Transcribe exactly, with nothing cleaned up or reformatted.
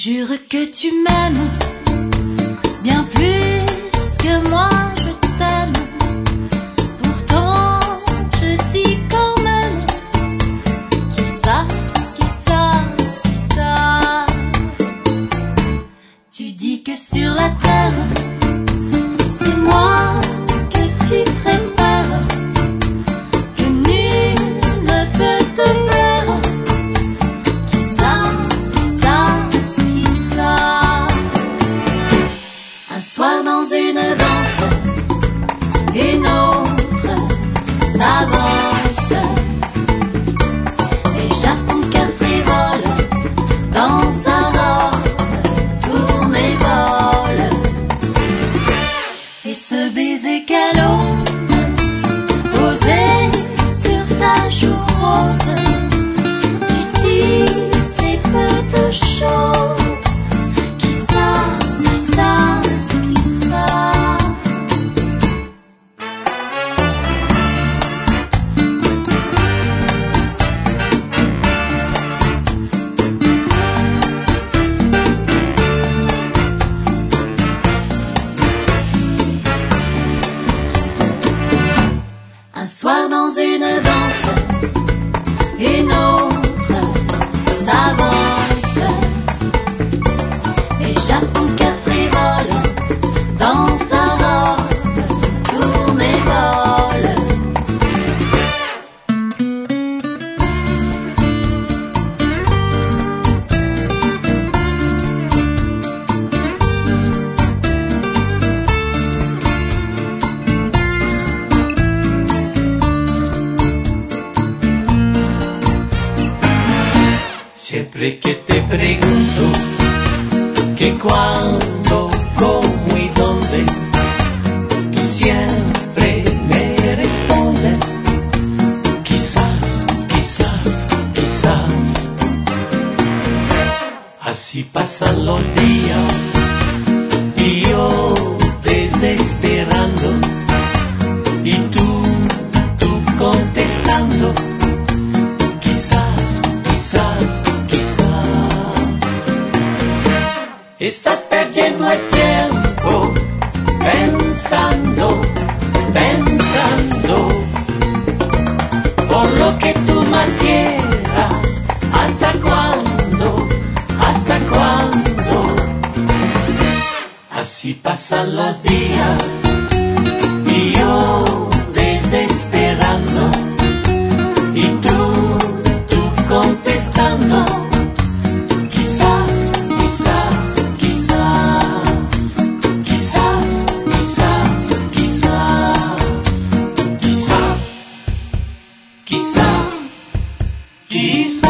jure que tu m'aimes bien plus que moi je t'aime. Pourtant je dis quand même qui sache, qui sache, qui sache. Tu dis que sur la terre c'est moi que tu préfères, que nul ne peut te plaire. Qui sache, qui sache, qui sache. Un soir dans une danse, une autre s'avance, et Jacques, mon cœur frivole, dans sa robe tourne et vole. Et ce baiser qu'elle ose poser sur ta joue rose, tu dis ces peu de choses qui savent, qui savent, qui savent. Un soir dans une danse, une autre s'avance, et Jacques, mon cœur frivole, dans sa robe tourne et vole. Siempre que te pregunto que cuándo, cómo y dónde, tú siempre me respondes quizás, quizás, quizás. Así pasan los días y yo desesperando, y tú, tú contestando quizás, quizás, quizás. Estás perdiendo el tiempo pensando, pensando por lo que tú más quieras. ¿Hasta cuándo? ¿Hasta cuándo? Así pasan los días y yo desesperando, y tú, tú contestando quizás, quizás, quizás, quizás, quizás, quizás, quizás, quizás, quizás.